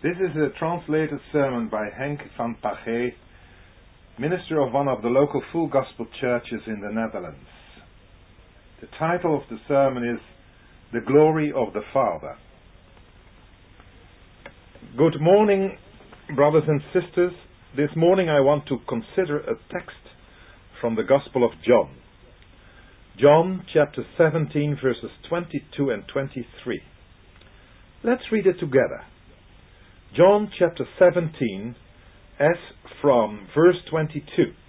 This is a translated sermon by Henk van Pagé, minister of one of the local Full Gospel churches in the Netherlands. The title of the sermon is The Glory of the Father. Good morning, brothers and sisters. This morning I want to consider a text from the Gospel of John. John chapter 17 verses 22 and 23. Let's read it together. John chapter 17 as from verse 22.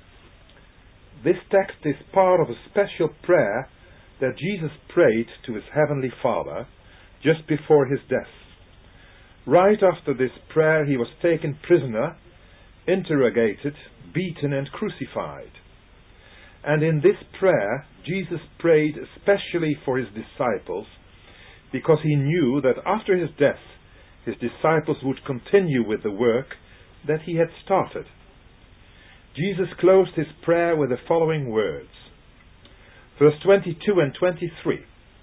This text is part of a special prayer that Jesus prayed to his heavenly Father just before his death. Right after this prayer he was taken prisoner, interrogated, beaten and crucified. And in this prayer Jesus prayed especially for his disciples because he knew that after his death his disciples would continue with the work that he had started. Jesus closed his prayer with the following words. Verse 22 and 23.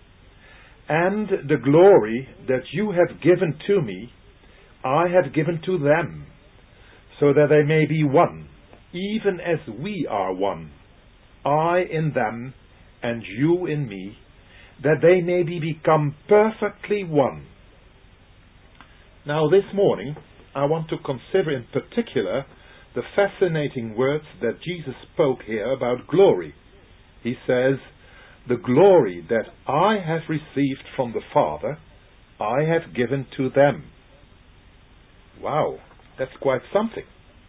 And the glory that you have given to me, I have given to them, so that they may be one, even as we are one. I in them, and you in me, that they may become perfectly one. Now this morning, I want to consider in particular the fascinating words that Jesus spoke here about glory. He says, the glory that I have received from the Father, I have given to them. Wow, that's quite something.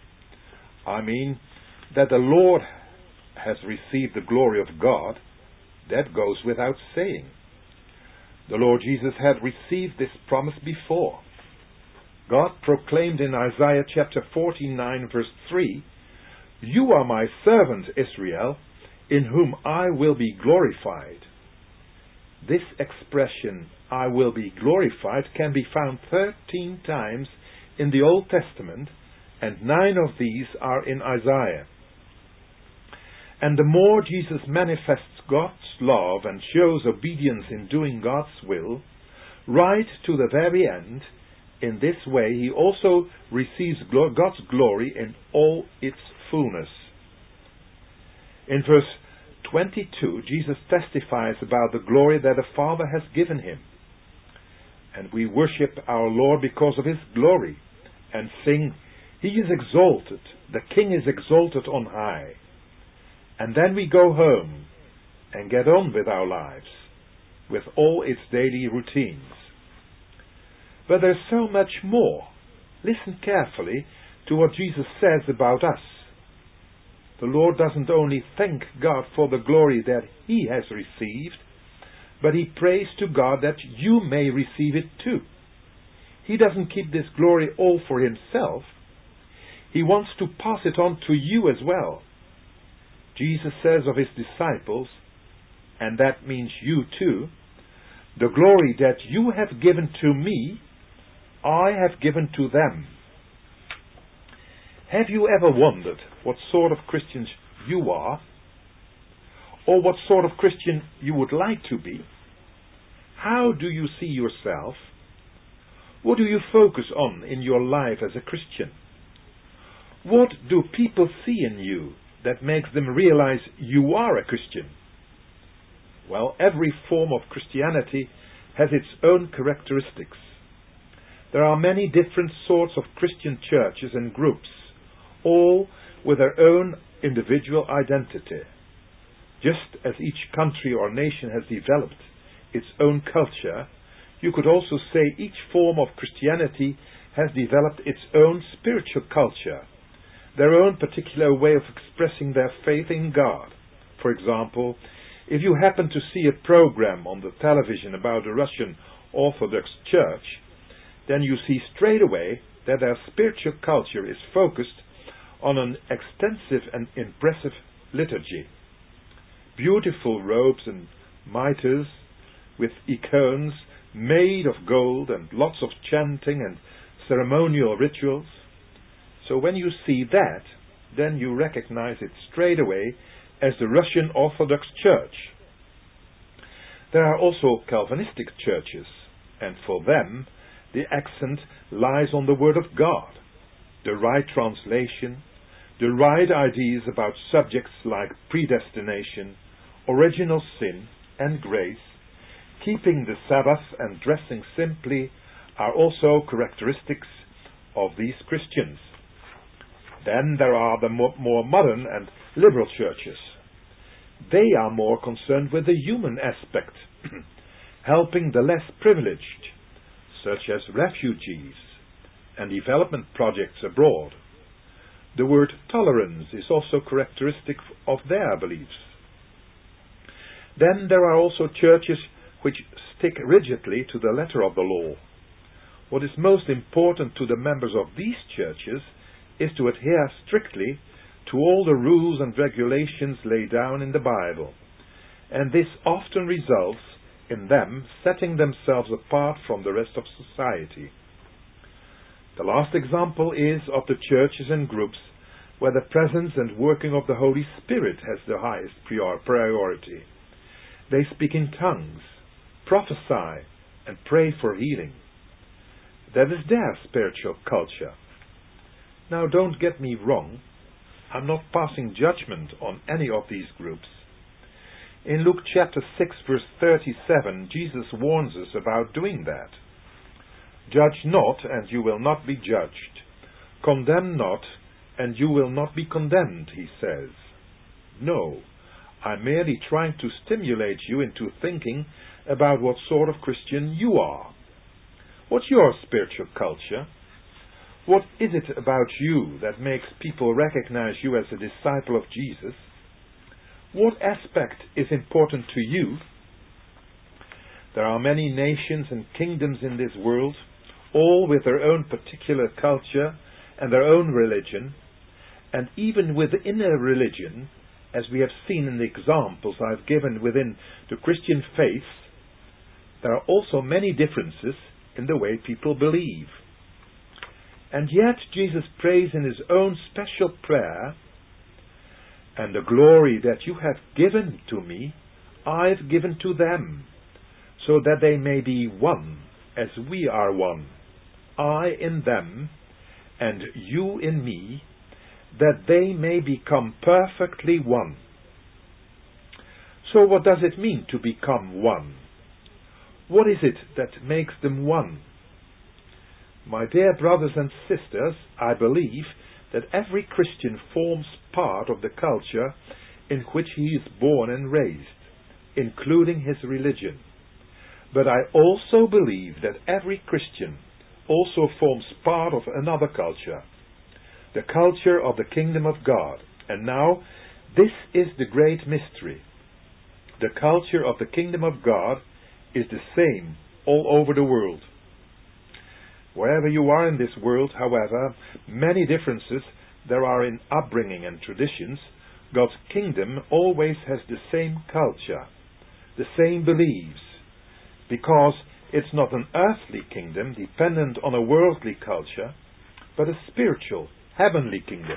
I mean, that the Lord has received the glory of God, that goes without saying. The Lord Jesus had received this promise before. God proclaimed in Isaiah chapter 49 verse 3, You are my servant Israel, in whom I will be glorified. This expression, I will be glorified, can be found 13 times in the Old Testament, and 9 of these are in Isaiah. And the more Jesus manifests God's love and shows obedience in doing God's will, right to the very end, in this way he also receives God's glory in all its fullness. In verse 22, Jesus testifies about the glory that the Father has given him. And we worship our Lord because of his glory, and sing, He is exalted, the King is exalted on high. And then we go home and get on with our lives, with all its daily routines. But there's so much more. Listen carefully to what Jesus says about us. The Lord doesn't only thank God for the glory that he has received, but he prays to God that you may receive it too. He doesn't keep this glory all for himself. He wants to pass it on to you as well. Jesus says of his disciples, and that means you too, the glory that you have given to me, I have given to them. Have you ever wondered what sort of Christians you are? Or what sort of Christian you would like to be? How do you see yourself? What do you focus on in your life as a Christian? What do people see in you that makes them realize you are a Christian? Well, every form of Christianity has its own characteristics. There are many different sorts of Christian churches and groups, all with their own individual identity. Just as each country or nation has developed its own culture, you could also say each form of Christianity has developed its own spiritual culture, their own particular way of expressing their faith in God. For example, if you happen to see a program on the television about the Russian Orthodox Church, then you see straight away that their spiritual culture is focused on an extensive and impressive liturgy. Beautiful robes and mitres with icons made of gold and lots of chanting and ceremonial rituals. So when you see that, then you recognize it straight away as the Russian Orthodox Church. There are also Calvinistic churches, and for them the accent lies on the Word of God, the right translation, the right ideas about subjects like predestination, original sin, and grace, keeping the Sabbath and dressing simply are also characteristics of these Christians. Then there are the more modern and liberal churches. They are more concerned with the human aspect, helping the less privileged, such as refugees and development projects abroad. The word tolerance is also characteristic of their beliefs. Then there are also churches which stick rigidly to the letter of the law. What is most important to the members of these churches is to adhere strictly to all the rules and regulations laid down in the Bible, and this often results in them setting themselves apart from the rest of society. The last example is of the churches and groups where the presence and working of the Holy Spirit has the highest priority. They speak in tongues, prophesy, and pray for healing. That is their spiritual culture. Now, don't get me wrong. I'm not passing judgment on any of these groups. In Luke chapter 6 verse 37, Jesus warns us about doing that. Judge not, and you will not be judged. Condemn not, and you will not be condemned, he says. No, I'm merely trying to stimulate you into thinking about what sort of Christian you are. What's your spiritual culture? What is it about you that makes people recognize you as a disciple of Jesus? What aspect is important to you? There are many nations and kingdoms in this world, all with their own particular culture and their own religion, and even within a religion, as we have seen in the examples I've given within the Christian faith, there are also many differences in the way people believe. And yet Jesus prays in his own special prayer, "And the glory that you have given to me, I've given to them, so that they may be one, as we are one, I in them, and you in me, that they may become perfectly one." So what does it mean to become one? What is it that makes them one? My dear brothers and sisters, I believe that every Christian forms part of the culture in which he is born and raised, including his religion. But I also believe that every Christian also forms part of another culture, the culture of the kingdom of God. And now, this is the great mystery. The culture of the kingdom of God is the same all over the world. Wherever you are in this world, however many differences there are in upbringing and traditions, God's kingdom always has the same culture, the same beliefs, because it's not an earthly kingdom dependent on a worldly culture, but a spiritual, heavenly kingdom.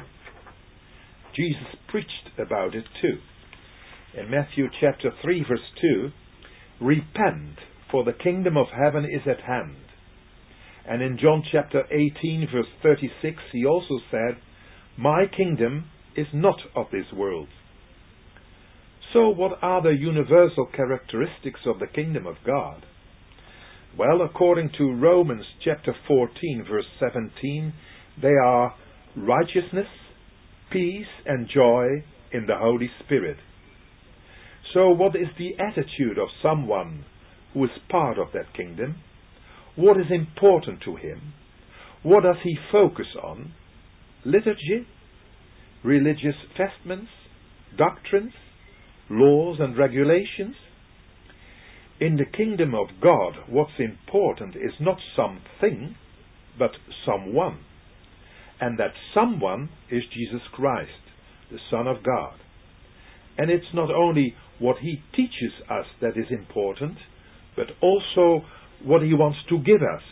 Jesus preached about it too. In Matthew chapter 3 verse 2, "Repent, for the kingdom of heaven is at hand." And in John chapter 18 verse 36 he also said, "My kingdom is not of this world." So what are the universal characteristics of the kingdom of God? Well, according to Romans chapter 14 verse 17, they are righteousness, peace and joy in the Holy Spirit. So what is the attitude of someone who is part of that kingdom? What is important to him? What does he focus on? Liturgy? Religious vestments? Doctrines? Laws and regulations? In the kingdom of God, what's important is not something, but someone. And that someone is Jesus Christ, the Son of God. And it's not only what he teaches us that is important, but also what he wants to give us.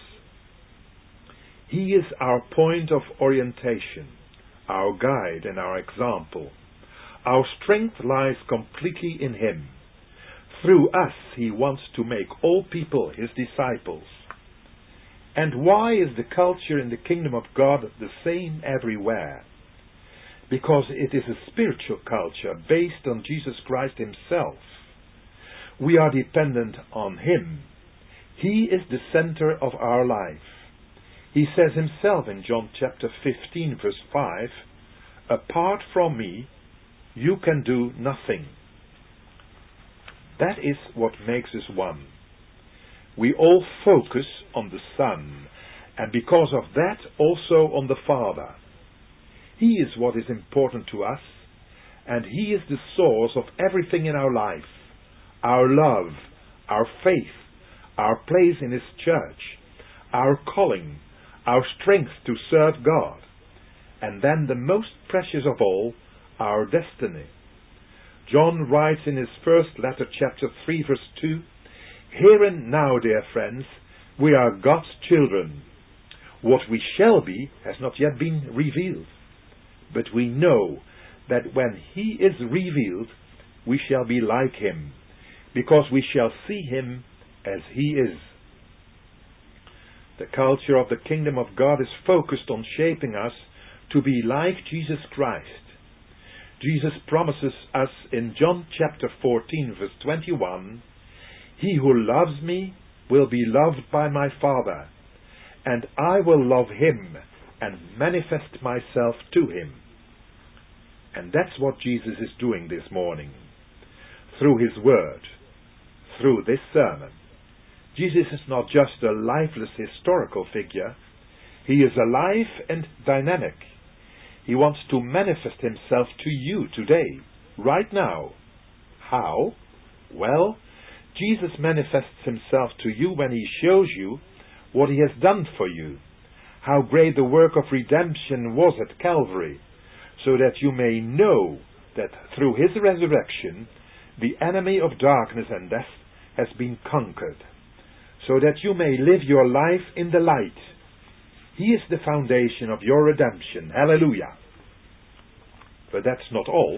He is our point of orientation, our guide and our example. Our strength lies completely in him. Through us he wants to make all people his disciples. And why is the culture in the kingdom of God the same everywhere? Because it is a spiritual culture based on Jesus Christ himself. We are dependent on him. He is the center of our life. He says himself in John chapter 15 verse 5, "Apart from me, you can do nothing." That is what makes us one. We all focus on the Son, and because of that also on the Father. He is what is important to us, and he is the source of everything in our life. Our love, our faith, our place in his church, our calling, our strength to serve God, and then the most precious of all, our destiny. John writes in his first letter, chapter 3, verse 2, "Here and now, dear friends, we are God's children. What we shall be has not yet been revealed. But we know that when he is revealed, we shall be like him, because we shall see him as he is." The culture of the kingdom of God is focused on shaping us to be like Jesus Christ. Jesus promises us in John chapter 14 verse 21, "He who loves me will be loved by my Father, and I will love him and manifest myself to him." And that's what Jesus is doing this morning, through his word, through this sermon. Jesus is not just a lifeless historical figure. He is alive and dynamic. He wants to manifest himself to you today, right now. How? Well, Jesus manifests himself to you when he shows you what he has done for you, how great the work of redemption was at Calvary, so that you may know that through his resurrection, the enemy of darkness and death has been conquered, so that you may live your life in the light. He is the foundation of your redemption. Hallelujah. But that's not all.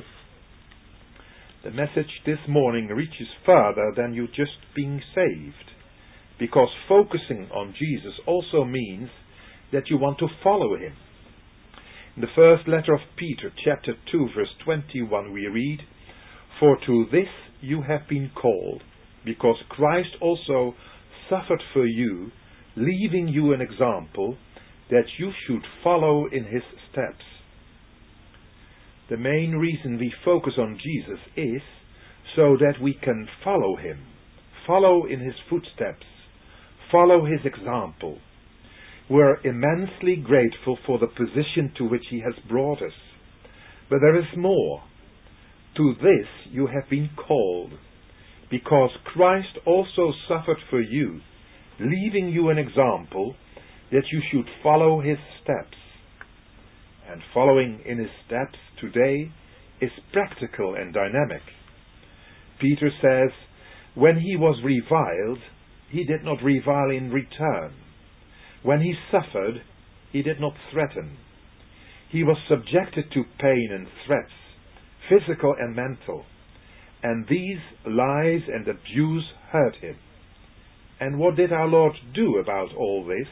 The message this morning reaches further than you just being saved, because focusing on Jesus also means that you want to follow him. In the first letter of Peter, chapter 2, verse 21, we read, "For to this you have been called, because Christ also suffered for you, leaving you an example, that you should follow in his steps." The main reason we focus on Jesus is so that we can follow him, follow in his footsteps, follow his example. We're immensely grateful for the position to which he has brought us. But there is more. To this you have been called, because Christ also suffered for you, leaving you an example, that you should follow his steps. And following in his steps today is practical and dynamic. Peter says, when he was reviled, he did not revile in return. When he suffered, he did not threaten. He was subjected to pain and threats, physical and mental, and these lies and abuse hurt him. And what did our Lord do about all this?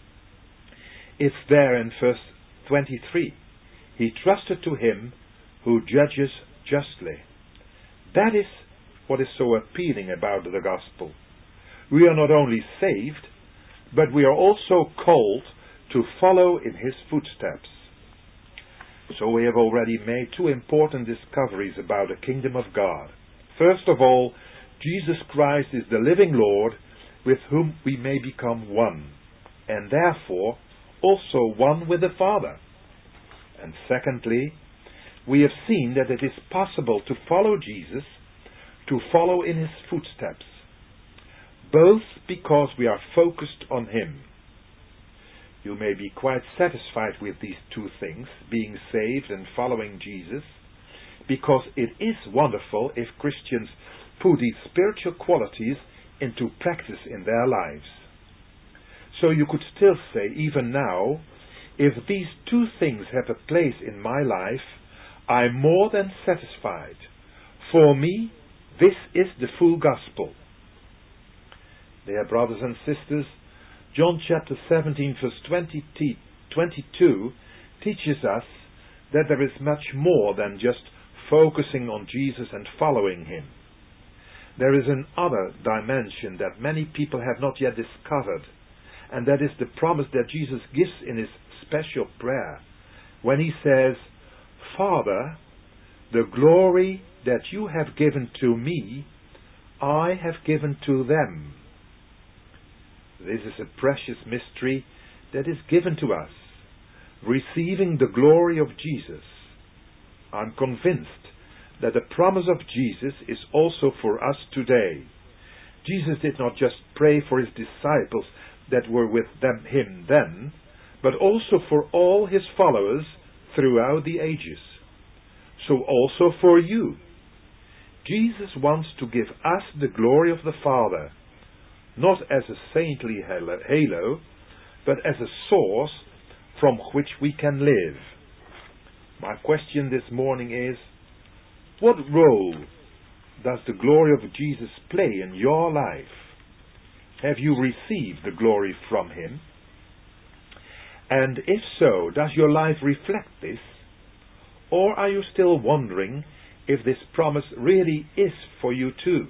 It's there in verse 23. He trusted to him who judges justly. That is what is so appealing about the gospel. We are not only saved, but we are also called to follow in his footsteps. So we have already made two important discoveries about the kingdom of God. First of all, Jesus Christ is the living Lord with whom we may become one, and therefore also one with the Father. And secondly, we have seen that it is possible to follow Jesus, to follow in his footsteps, both because we are focused on him. You may be quite satisfied with these two things, being saved and following Jesus, because it is wonderful if Christians put these spiritual qualities into practice in their lives. So you could still say, even now, if these two things have a place in my life, I'm more than satisfied. For me, this is the full gospel. Dear brothers and sisters, John chapter 17 verse 22 teaches us that there is much more than just focusing on Jesus and following him. There is another dimension that many people have not yet discovered, and that is the promise that Jesus gives in his special prayer when he says, "Father, the glory that you have given to me, I have given to them." This is a precious mystery that is given to us, receiving the glory of Jesus. I'm convinced that the promise of Jesus is also for us today. Jesus did not just pray for his disciples that were with him then, but also for all his followers throughout the ages. So also for you. Jesus wants to give us the glory of the Father, not as a saintly halo, but as a source from which we can live. My question this morning is, what role does the glory of Jesus play in your life? Have you received the glory from him? And if so, does your life reflect this? Or are you still wondering if this promise really is for you too?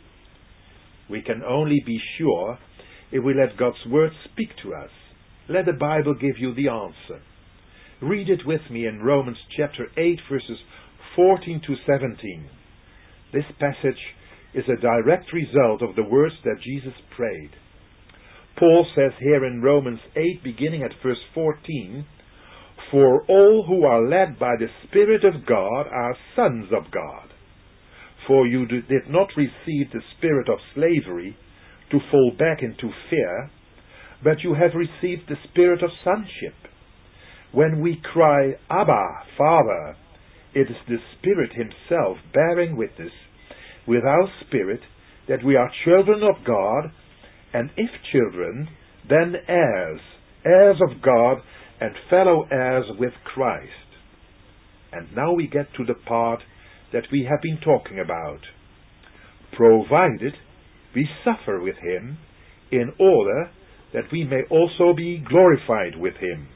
We can only be sure if we let God's word speak to us. Let the Bible give you the answer. Read it with me in Romans chapter 8 verses 14 to 17. This passage is a direct result of the words that Jesus prayed. Paul says here in Romans 8, beginning at verse 14, "For all who are led by the Spirit of God are sons of God. For you did not receive the spirit of slavery to fall back into fear, but you have received the spirit of sonship. When we cry, 'Abba, Father,' it is the Spirit himself bearing witness with our spirit that we are children of God, and if children, then heirs, heirs of God and fellow heirs with Christ." And now we get to the part that we have been talking about. Provided we suffer with him, in order that we may also be glorified with him.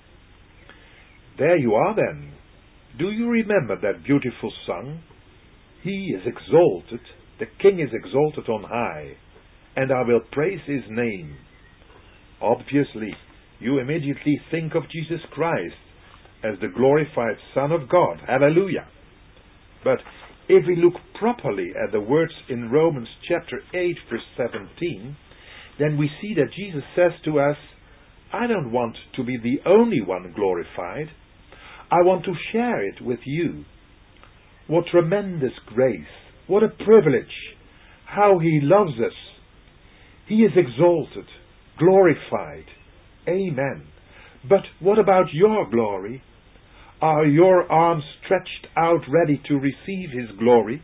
There you are then. Do you remember that beautiful song? He is exalted, the King is exalted on high, and I will praise his name. Obviously, you immediately think of Jesus Christ as the glorified Son of God. Hallelujah! But if we look properly at the words in Romans chapter 8 verse 17, then we see that Jesus says to us, "I don't want to be the only one glorified. I want to share it with you." What tremendous grace! What a privilege! How he loves us! He is exalted, glorified. Amen. But what about your glory? Are your arms stretched out ready to receive his glory?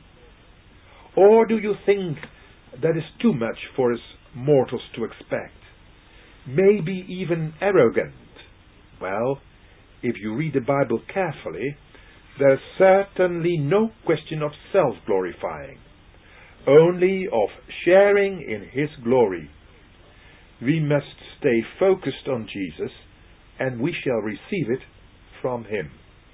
Or do you think that is too much for us mortals to expect? Maybe even arrogant? Well, if you read the Bible carefully, there's certainly no question of self-glorifying, only of sharing in his glory. We must stay focused on Jesus, and we shall receive it from him.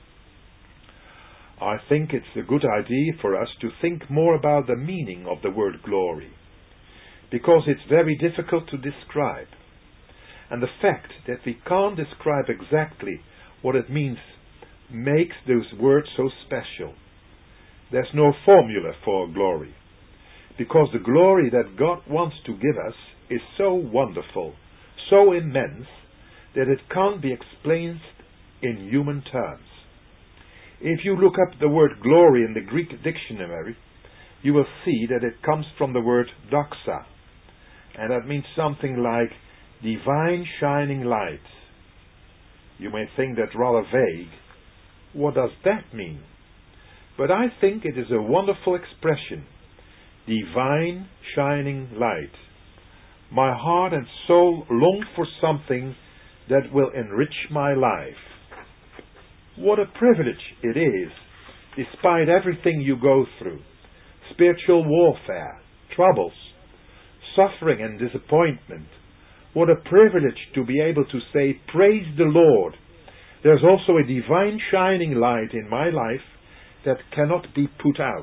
I think it's a good idea for us to think more about the meaning of the word glory, because it's very difficult to describe. And the fact that we can't describe exactly what it means makes those words so special. There's no formula for glory, because the glory that God wants to give us is so wonderful, so immense, that it can't be explained in human terms. If you look up the word glory in the Greek dictionary, you will see that it comes from the word doxa, and that means something like divine shining light. You may think that rather vague. What does that mean? But I think it is a wonderful expression. Divine shining light. My heart and soul long for something that will enrich my life. What a privilege it is, despite everything you go through, spiritual warfare, troubles, suffering and disappointment, What a privilege to be able to say, praise the Lord. There's also a divine shining light in my life that cannot be put out.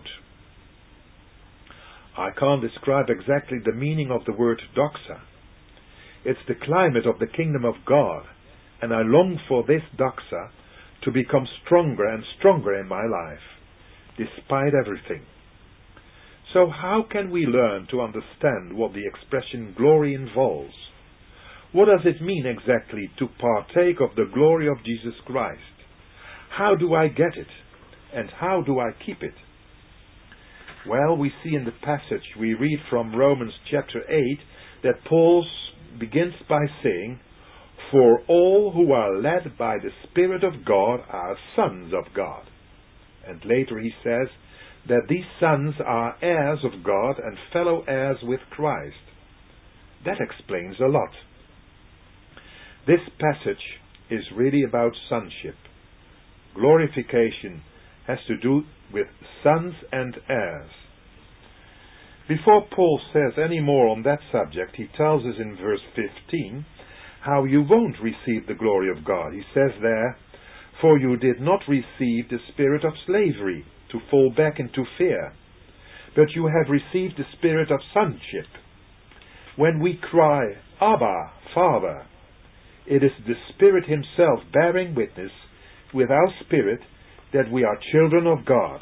I can't describe exactly the meaning of the word doxa. It's the climate of the kingdom of God, and I long for this doxa to become stronger and stronger in my life, despite everything. So how can we learn to understand what the expression glory involves? What does it mean exactly to partake of the glory of Jesus Christ? How do I get it? And how do I keep it? Well, we see in the passage we read from Romans chapter 8 that Paul begins by saying, "For all who are led by the Spirit of God are sons of God." And later he says that these sons are heirs of God and fellow heirs with Christ. That explains a lot. This passage is really about sonship. Glorification has to do with sons and heirs. Before Paul says any more on that subject, he tells us in verse 15 how you won't receive the glory of God. He says there, "For you did not receive the spirit of slavery to fall back into fear, but you have received the spirit of sonship. When we cry, 'Abba, Father,' it is the Spirit Himself bearing witness with our spirit that we are children of God."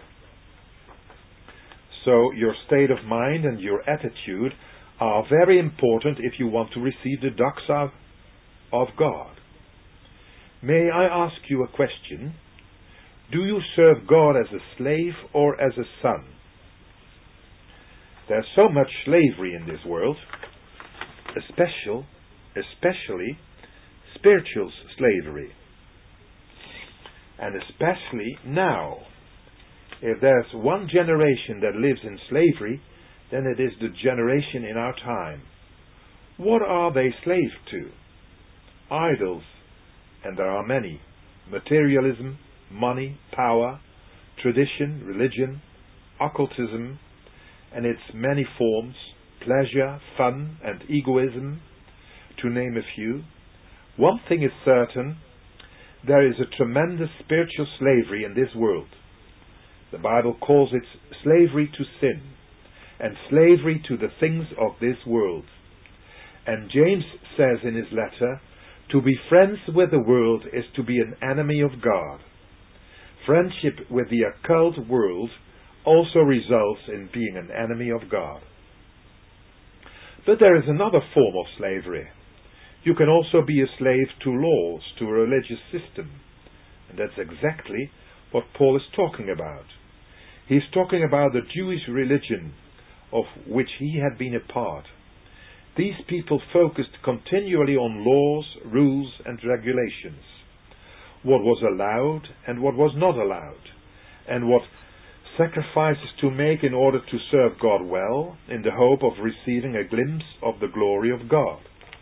So your state of mind and your attitude are very important if you want to receive the doxa of God. May I ask you a question? Do you serve God as a slave or as a son? There's so much slavery in this world, especially spiritual slavery. And especially now. If there's one generation that lives in slavery, then it is the generation in our time. What are they slaves to? Idols, and there are many. Materialism, money, power, tradition, religion, occultism, and its many forms, pleasure, fun, and egoism, to name a few. One thing is certain, there is a tremendous spiritual slavery in this world. The Bible calls it slavery to sin, and slavery to the things of this world. And James says in his letter, to be friends with the world is to be an enemy of God. Friendship with the occult world also results in being an enemy of God. But there is another form of slavery. You can also be a slave to laws, to a religious system. And that's exactly what Paul is talking about. He's talking about the Jewish religion of which he had been a part. These people focused continually on laws, rules, and regulations. What was allowed and what was not allowed, and what sacrifices to make in order to serve God well, in the hope of receiving a glimpse of the glory of God.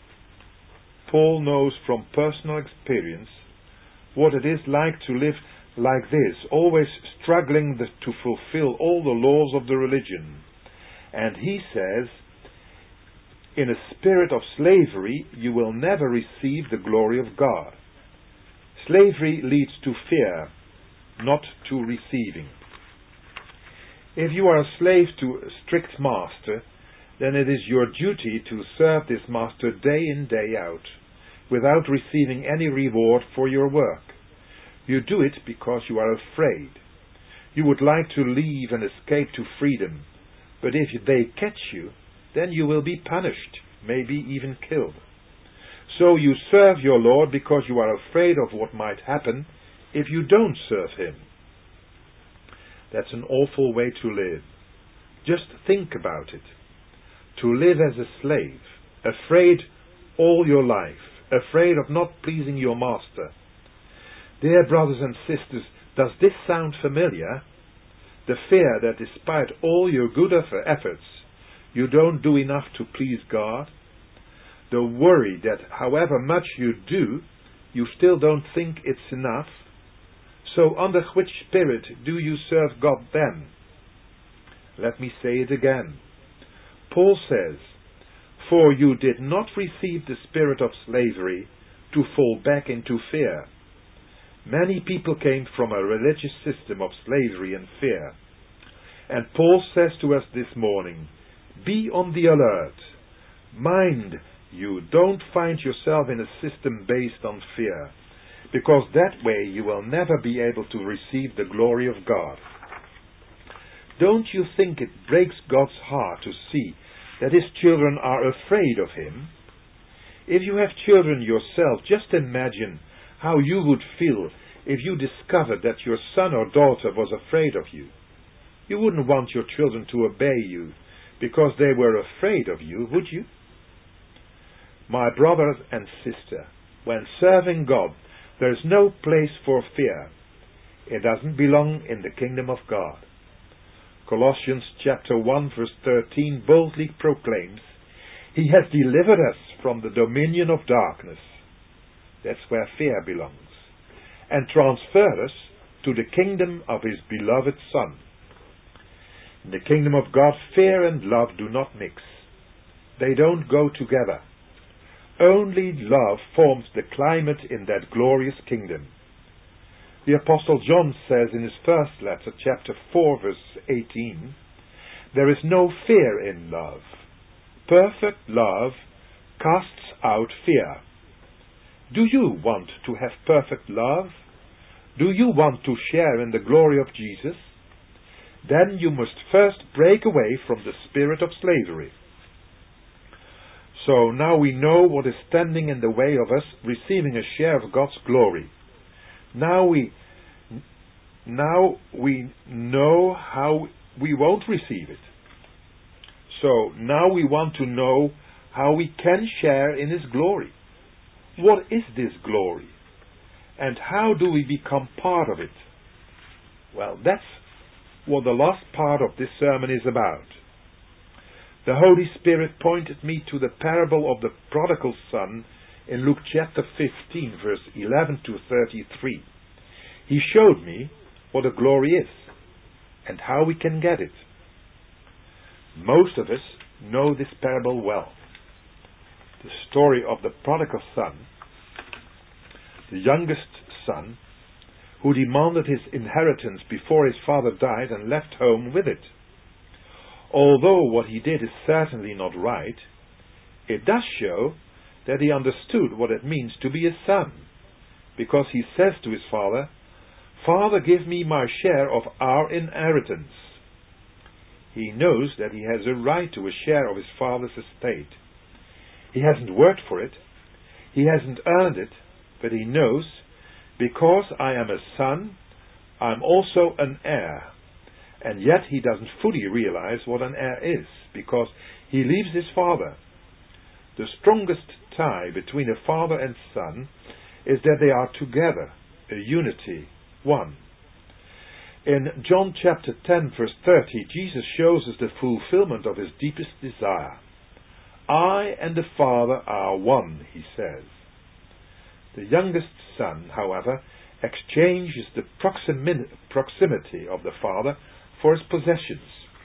Paul knows from personal experience what it is like to live like this, always struggling to fulfill all the laws of the religion. And he says, in a spirit of slavery, you will never receive the glory of God. Slavery leads to fear, not to receiving. If you are a slave to a strict master, then it is your duty to serve this master day in, day out, without receiving any reward for your work. You do it because you are afraid. You would like to leave and escape to freedom, but if they catch you, then you will be punished, maybe even killed. So you serve your Lord because you are afraid of what might happen if you don't serve Him. That's an awful way to live. Just think about it. To live as a slave, afraid all your life, afraid of not pleasing your master. Dear brothers and sisters, does this sound familiar? The fear that despite all your good efforts, you don't do enough to please God. The worry that however much you do, you still don't think it's enough. So under which spirit do you serve God then? Let me say it again. Paul says, For you did not receive the spirit of slavery to fall back into fear. Many people came from a religious system of slavery and fear. And Paul says to us this morning, be on the alert. Mind you don't find yourself in a system based on fear, because that way you will never be able to receive the glory of God. Don't you think it breaks God's heart to see that His children are afraid of Him? If you have children yourself, just imagine how you would feel if you discovered that your son or daughter was afraid of you. You wouldn't want your children to obey you because they were afraid of you, would you? My brother and sister, when serving God, there is no place for fear. It doesn't belong in the kingdom of God. Colossians chapter 1 verse 13 boldly proclaims, He has delivered us from the dominion of darkness. That's where fear belongs. And transferred us to the kingdom of His beloved Son. In the kingdom of God, fear and love do not mix. They don't go together. Only love forms the climate in that glorious kingdom. The Apostle John says in his first letter, chapter 4, verse 18, there is no fear in love. Perfect love casts out fear. Do you want to have perfect love? Do you want to share in the glory of Jesus? Then you must first break away from the spirit of slavery. So now we know what is standing in the way of us receiving a share of God's glory. Now we know how we won't receive it. So now we want to know how we can share in His glory. What is this glory? And how do we become part of it? Well, that's what the last part of this sermon is about. The Holy Spirit pointed me to the parable of the prodigal son in Luke chapter 15, verse 11 to 33. He showed me what a glory is and how we can get it. Most of us know this parable well. The story of the prodigal son, the youngest son, who demanded his inheritance before his father died and left home with it. Although what he did is certainly not right, it does show that he understood what it means to be a son, because he says to his father, Father, give me my share of our inheritance. He knows that he has a right to a share of his father's estate. He hasn't worked for it, he hasn't earned it, but he knows, because I am a son, I'm also an heir. And yet he doesn't fully realize what an heir is, because he leaves his father. The strongest tie between a father and son is that they are together, a unity, one. In John chapter 10 verse 30, Jesus shows us the fulfillment of His deepest desire. I and the Father are one, He says. The youngest son, however, exchanges the proximity of the Father for his possessions.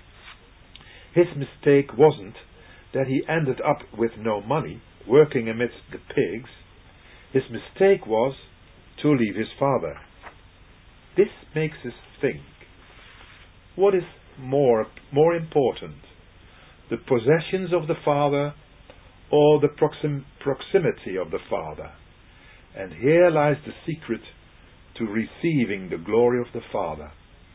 His mistake wasn't that he ended up with no money, working amidst the pigs. His mistake was to leave his father. This makes us think. What is more important? The possessions of the Father or the proximity of the Father? And here lies the secret to receiving the glory of the Father.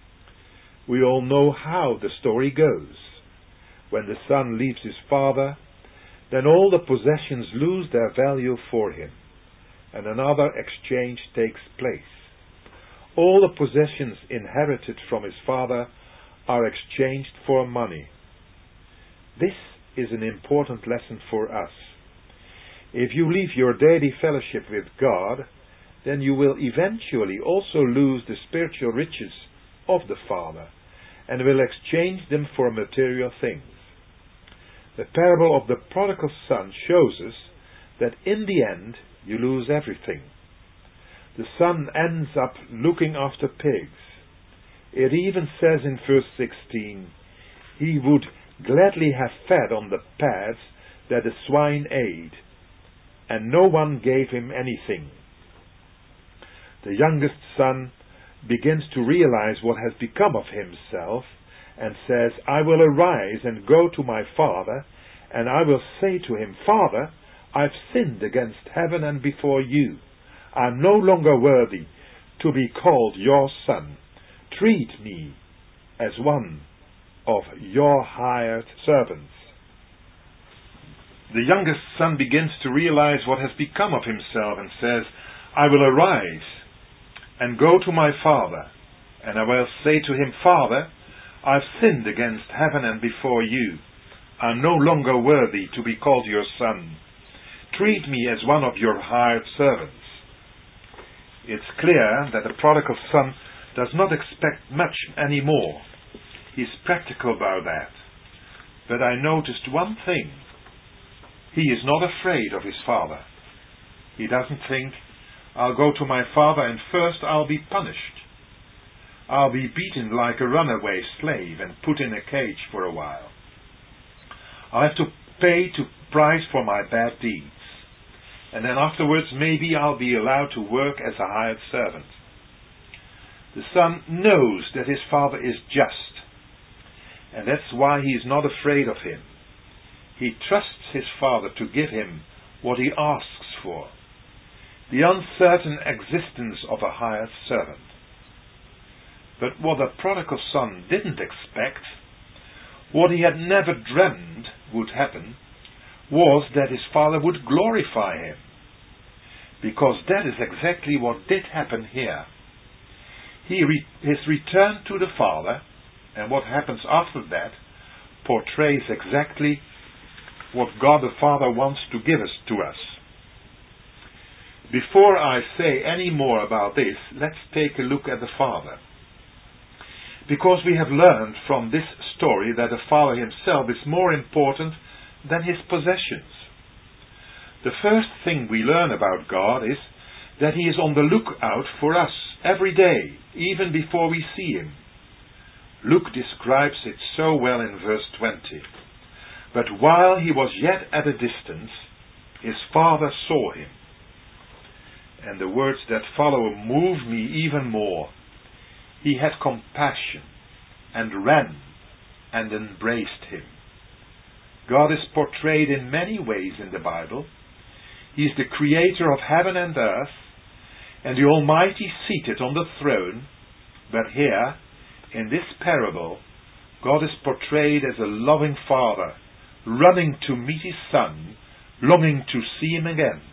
We all know how the story goes. When the son leaves his father, then all the possessions lose their value for him, and another exchange takes place. All the possessions inherited from his father are exchanged for money. This is an important lesson for us. If you leave your daily fellowship with God, then you will eventually also lose the spiritual riches of the Father, and will exchange them for material things. The parable of the prodigal son shows us that in the end you lose everything. The son ends up looking after pigs. It even says in verse 16, he would gladly have fed on the pads that the swine ate, and no one gave him anything. The youngest son begins to realize what has become of himself, and says, I will arise and go to my father, and I will say to him, Father, I've sinned against heaven and before you. I'm no longer worthy to be called your son. Treat me as one of your hired servants. The youngest son begins to realize what has become of himself and says, I will arise and go to my father, and I will say to him, Father, I've sinned against heaven and before you. I'm no longer worthy to be called your son. Treat me as one of your hired servants. It's clear that the prodigal son does not expect much anymore. He's practical about that. But I noticed one thing. He is not afraid of his father. He doesn't think, I'll go to my father and first I'll be punished. I'll be beaten like a runaway slave and put in a cage for a while. I'll have to pay to price for my bad deeds. And then afterwards maybe I'll be allowed to work as a hired servant. The son knows that his father is just. And that's why he is not afraid of him. He trusts his father to give him what he asks for. The uncertain existence of a hired servant. But what the prodigal son didn't expect, what he had never dreamed would happen, was that his father would glorify him. Because that is exactly what did happen here. His return to the father, and what happens after that, portrays exactly what God the Father wants to give us to us. Before I say any more about this, let's take a look at the father. Because we have learned from this story that the father himself is more important than his possessions. The first thing we learn about God is that he is on the lookout for us every day, even before we see him. Luke describes it so well in verse 20. But while he was yet at a distance, his father saw him. And the words that follow move me even more. He had compassion and ran and embraced him. God is portrayed in many ways in the Bible. He is the creator of heaven and earth, and the Almighty seated on the throne. But here, in this parable, God is portrayed as a loving father, running to meet his son, longing to see him again.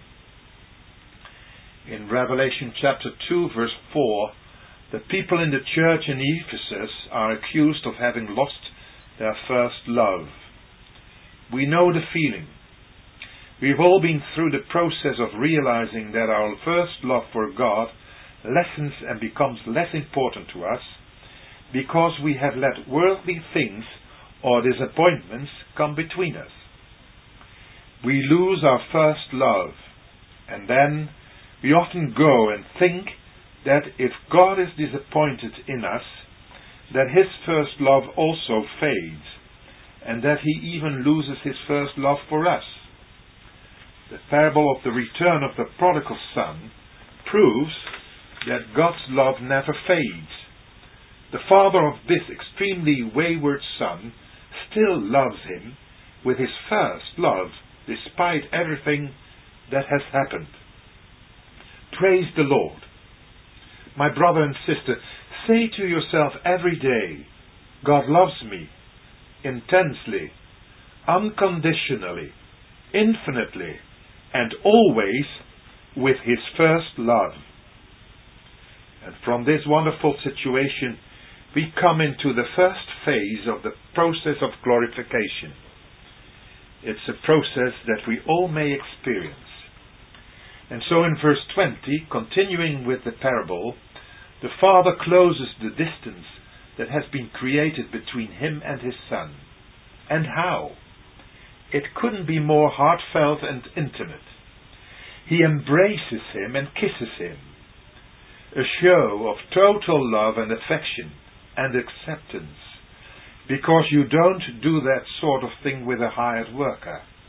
In Revelation chapter 2 verse 4, the people in the church in Ephesus are accused of having lost their first love. We know the feeling. We've all been through the process of realizing that our first love for God lessens and becomes less important to us because we have let worldly things or disappointments come between us. We lose our first love, and then we often go and think that if God is disappointed in us, that his first love also fades, and that he even loses his first love for us. The parable of the return of the prodigal son proves that God's love never fades. The father of this extremely wayward son still loves him with his first love, despite everything that has happened. Praise the Lord. My brother and sister, say to yourself every day, God loves me intensely, unconditionally, infinitely, and always with his first love. And from this wonderful situation, we come into the first phase of the process of glorification. It's a process that we all may experience. And so in verse 20, continuing with the parable, the father closes the distance that has been created between him and his son. And how? It couldn't be more heartfelt and intimate. He embraces him and kisses him. A show of total love and affection and acceptance, because you don't do that sort of thing with a hired worker.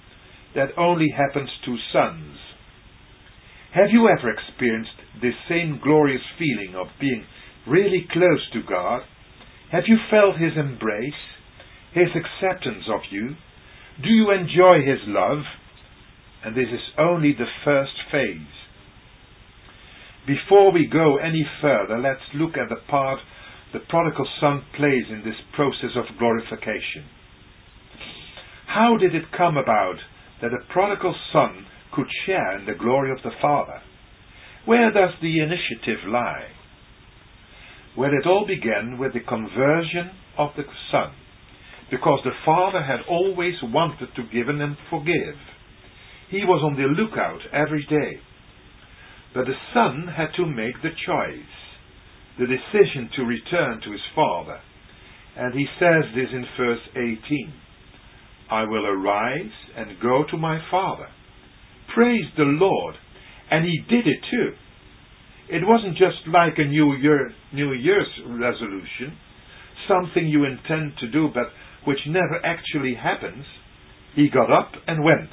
that only happens to sons. Have you ever experienced this same glorious feeling of being really close to God? Have you felt His embrace, His acceptance of you? Do you enjoy His love? And this is only the first phase. Before we go any further, let's look at the part the prodigal son plays in this process of glorification. How did it come about that a prodigal son could share in the glory of the Father? Where does the initiative lie? Well, it all began with the conversion of the son, because the Father had always wanted to give and forgive. He was on the lookout every day. But the son had to make the choice, the decision to return to his father. And he says this in verse 18. I will arise and go to my father. Praise the Lord. And he did it too. It wasn't just like a New Year's resolution, something you intend to do but which never actually happens. He got up and went.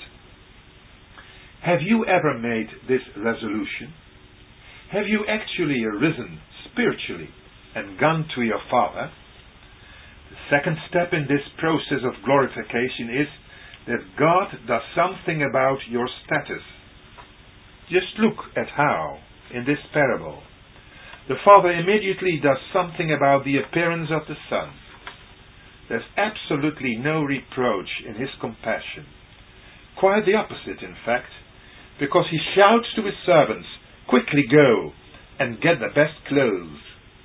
Have you ever made this resolution? Have you actually arisen spiritually and gone to your Father? The second step in this process of glorification is that God does something about your status. Just look at how, in this parable, the Father immediately does something about the appearance of the Son. There's absolutely no reproach in His compassion. Quite the opposite, in fact, because He shouts to His servants, quickly go and get the best clothes.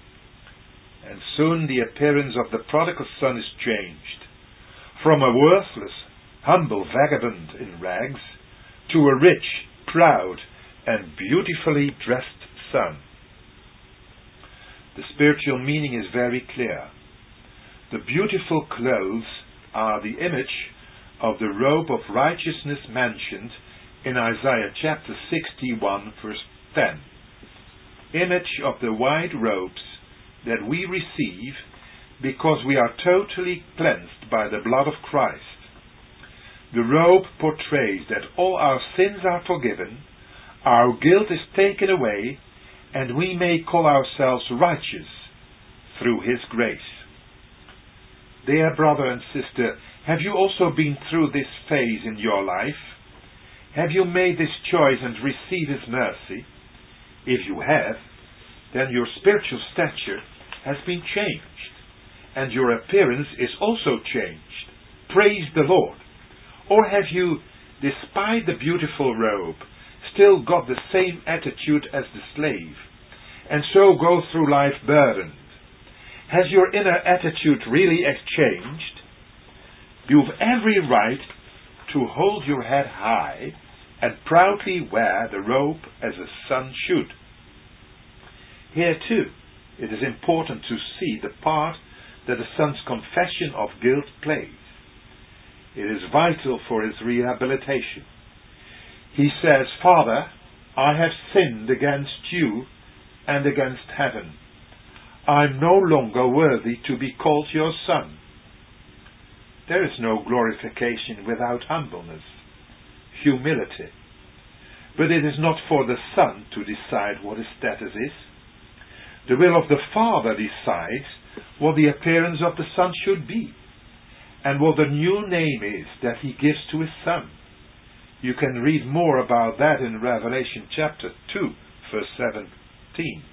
And soon the appearance of the prodigal son is changed. From a worthless, humble vagabond in rags to a rich, proud, and beautifully dressed son. The spiritual meaning is very clear. The beautiful clothes are the image of the robe of righteousness mentioned in Isaiah chapter 61 verse 10. Image of the white robes that we receive because we are totally cleansed by the blood of Christ. The robe portrays that all our sins are forgiven, our guilt is taken away, and we may call ourselves righteous through His grace. Dear brother and sister, have you also been through this phase in your life? Have you made this choice and received His mercy? If you have, then your spiritual stature has been changed, and your appearance is also changed. Praise the Lord. Or have you, despite the beautiful robe, still got the same attitude as the slave, and so go through life burdened? Has your inner attitude really changed? You've every right to hold your head high and proudly wear the robe as a son should. Here too, it is important to see the part that a son's confession of guilt plays. It is vital for his rehabilitation. He says, Father, I have sinned against you and against heaven. I am no longer worthy to be called your son. There is no glorification without humbleness, humility. But it is not for the son to decide what his status is. The will of the Father decides what the appearance of the Son should be, and what the new name is that He gives to His Son. You can read more about that in Revelation chapter 2, verse 17.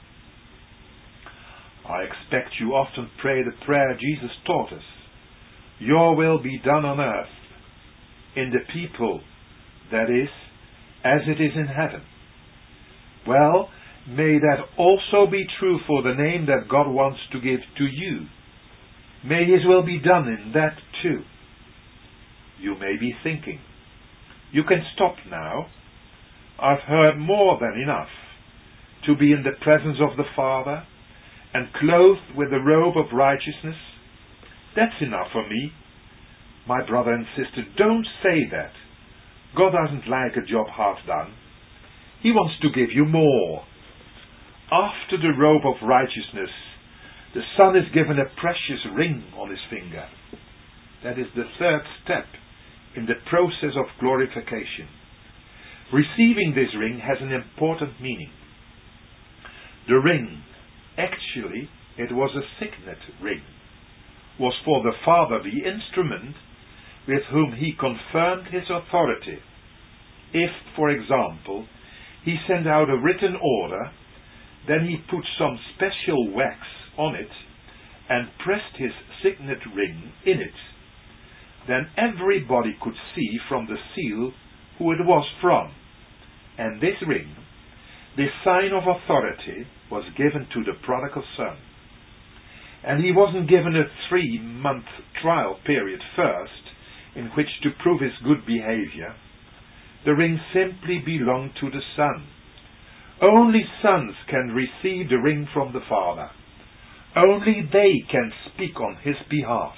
I expect you often pray the prayer Jesus taught us. Your will be done on earth, in the people, that is, as it is in heaven. Well, may that also be true for the name that God wants to give to you. May His will be done in that too. You may be thinking, you can stop now. I've heard more than enough. To be in the presence of the Father and clothed with the robe of righteousness, that's enough for me. My brother and sister, don't say that. God doesn't like a job half done. He wants to give you more. After the robe of righteousness, the Son is given a precious ring on his finger. That is the third step in the process of glorification. Receiving this ring has an important meaning. The ring, actually, it was a signet ring, was for the Father the instrument with whom he confirmed his authority. If, for example, he sent out a written order, then he put some special wax on it and pressed his signet ring in it. Then everybody could see from the seal who it was from. And this ring, this sign of authority, was given to the prodigal son. And he wasn't given a 3-month trial period first, in which to prove his good behavior. The ring simply belonged to the son. Only sons can receive the ring from the Father. Only they can speak on his behalf.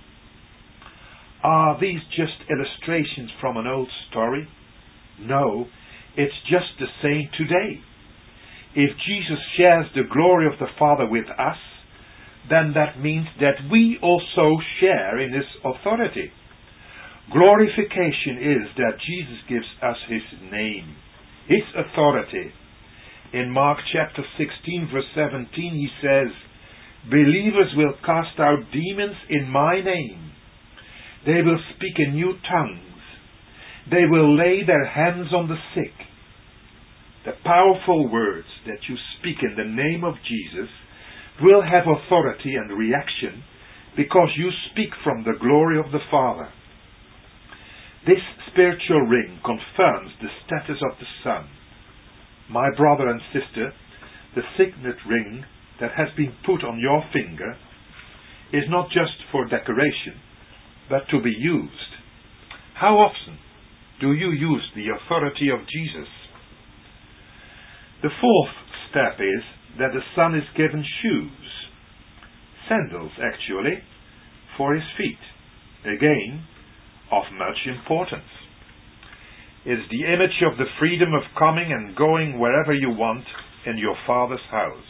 Are these just illustrations from an old story? No, it's just the same today. If Jesus shares the glory of the Father with us, then that means that we also share in his authority. Glorification is that Jesus gives us his name, his authority. In Mark chapter 16 verse 17 he says, "Believers will cast out demons in my name. They will speak in new tongues. They will lay their hands on the sick." The powerful words that you speak in the name of Jesus will have authority and reaction because you speak from the glory of the Father. This spiritual ring confirms the status of the Son. My brother and sister, the signet ring that has been put on your finger is not just for decoration, but to be used. How often do you use the authority of Jesus? The fourth step is that the Son is given shoes, sandals actually, for his feet, again of much importance. It is the image of the freedom of coming and going wherever you want in your Father's house.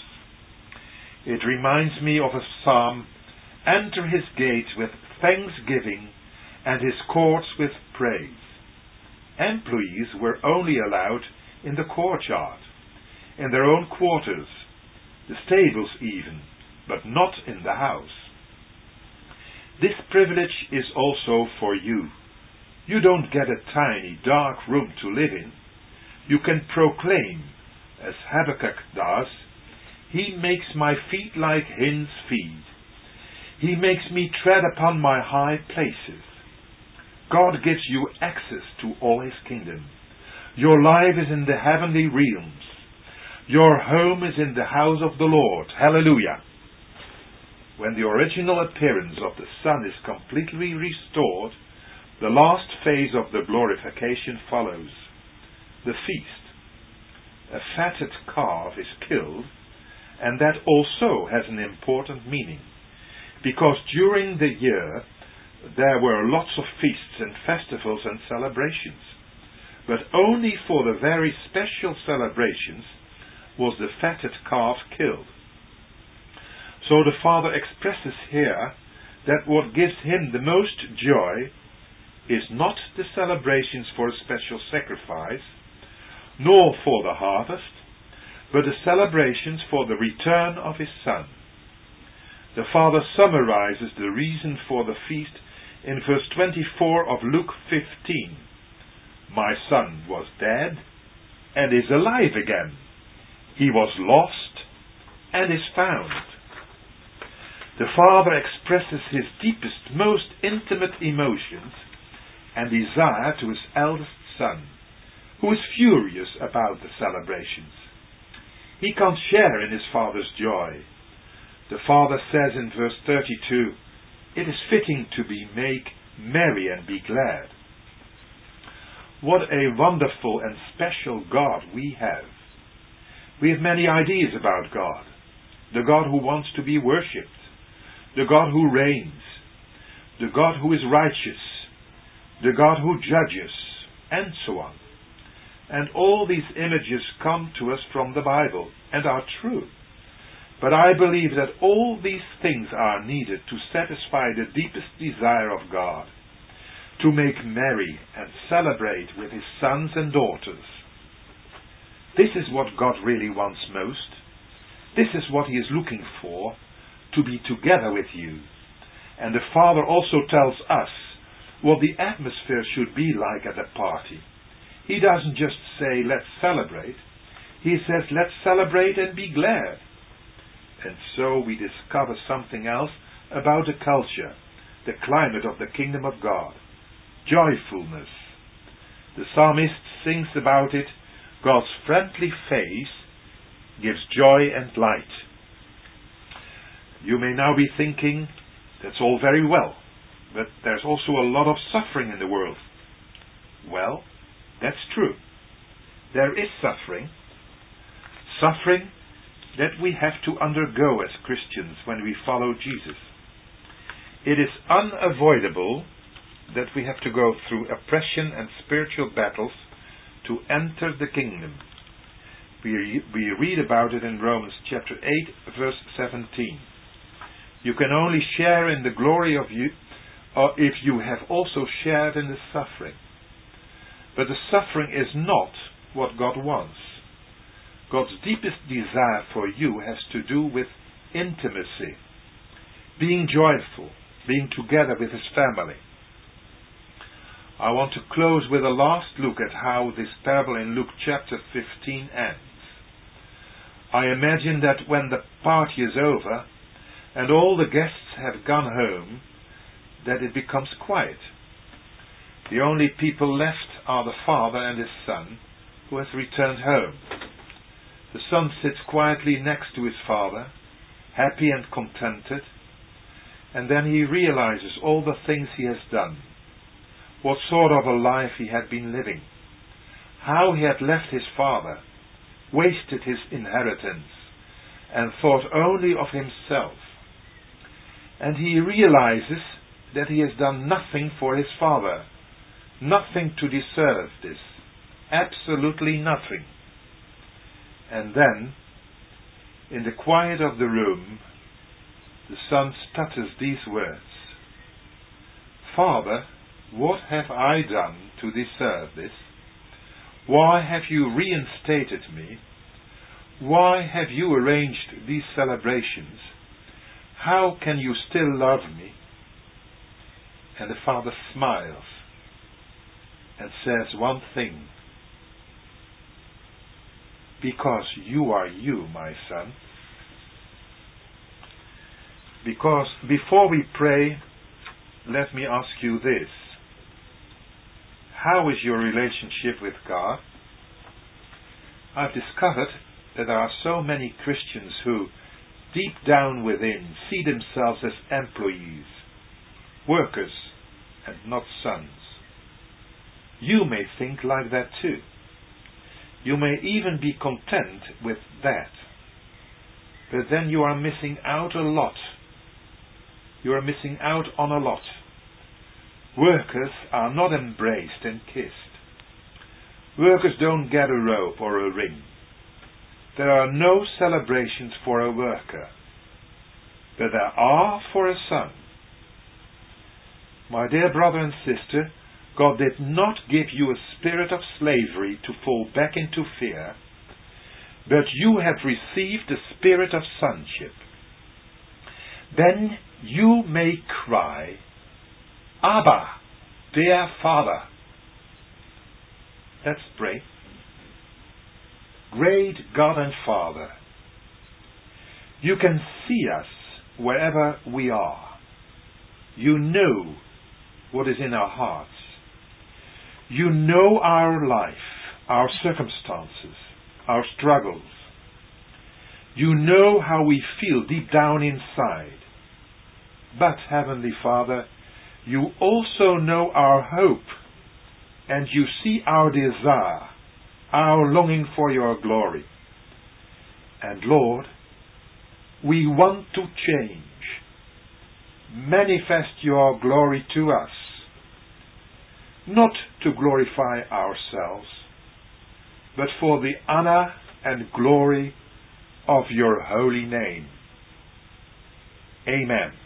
It reminds me of a psalm, "Enter his gates with thanksgiving and his courts with praise." Employees were only allowed in the courtyard, in their own quarters, the stables even, but not in the house. This privilege is also for you. You don't get a tiny, dark room to live in. You can proclaim, as Habakkuk does, "He makes my feet like hinds' feet. He makes me tread upon my high places." God gives you access to all his kingdom. Your life is in the heavenly realms. Your home is in the house of the Lord. Hallelujah! When the original appearance of the Son is completely restored, the last phase of the glorification follows. The feast. A fatted calf is killed, and that also has an important meaning, because during the year there were lots of feasts and festivals and celebrations, but only for the very special celebrations was the fatted calf killed. So the Father expresses here that what gives him the most joy is not the celebrations for a special sacrifice, nor for the harvest, but the celebrations for the return of his Son. The Father summarizes the reason for the feast in verse 24 of Luke 15. "My son was dead and is alive again. He was lost and is found." The Father expresses his deepest, most intimate emotions and desire to his eldest son, who is furious about the celebrations. He can't share in his Father's joy. The Father says in verse 32, "It is fitting to be make merry and be glad." What a wonderful and special God we have. We have many ideas about God. The God who wants to be worshipped, the God who reigns, the God who is righteous, the God who judges, and so on. And all these images come to us from the Bible and are true. But I believe that all these things are needed to satisfy the deepest desire of God, to make merry and celebrate with his sons and daughters. This is what God really wants most. This is what he is looking for, to be together with you. And the Father also tells us what the atmosphere should be like at a party. He doesn't just say, let's celebrate. He says, let's celebrate and be glad. And so we discover something else about the culture, the climate of the kingdom of God. Joyfulness. The psalmist sings about it. God's friendly face gives joy and light. You may now be thinking, that's all very well, but there's also a lot of suffering in the world. Well, that's true. There is suffering. Suffering that we have to undergo as Christians when we follow Jesus. It is unavoidable that we have to go through oppression and spiritual battles to enter the kingdom. We read about it in Romans chapter 8, verse 17. You can only share in the glory of you if you have also shared in the suffering. But the suffering is not what God wants. God's deepest desire for you has to do with intimacy, being joyful, being together with his family. I want to close with a last look at how this parable in Luke chapter 15 ends. I imagine that when the party is over and all the guests have gone home, that it becomes quiet. The only people left are the father and his son, who has returned home. The son sits quietly next to his father, happy and contented, and then he realizes all the things he has done, what sort of a life he had been living, how he had left his father, wasted his inheritance, and thought only of himself. And he realizes that he has done nothing for his father, nothing to deserve this, absolutely nothing. And then, in the quiet of the room, the son stutters these words, "Father, what have I done to deserve this? Why have you reinstated me? Why have you arranged these celebrations? How can you still love me?" And the father smiles and says one thing, "Because you are you, my son." Because before we pray, let me ask you this. How is your relationship with God? I've discovered that there are so many Christians who, deep down within, see themselves as employees, workers, and not sons. You may think like that too. You may even be content with that. But then you are missing out a lot. You are missing out on a lot. Workers are not embraced and kissed. Workers don't get a robe or a ring. There are no celebrations for a worker, but there are for a son. My dear brother and sister, God did not give you a spirit of slavery to fall back into fear, but you have received the spirit of sonship. Then you may cry, "Abba, dear Father." Let's pray. Great God and Father, you can see us wherever we are. You know what is in our hearts. You know our life, our circumstances, our struggles. You know how we feel deep down inside. But, Heavenly Father, you also know our hope, and you see our desire, our longing for your glory. And Lord, we want to change. Manifest your glory to us, not to glorify ourselves, but for the honor and glory of your holy name. Amen.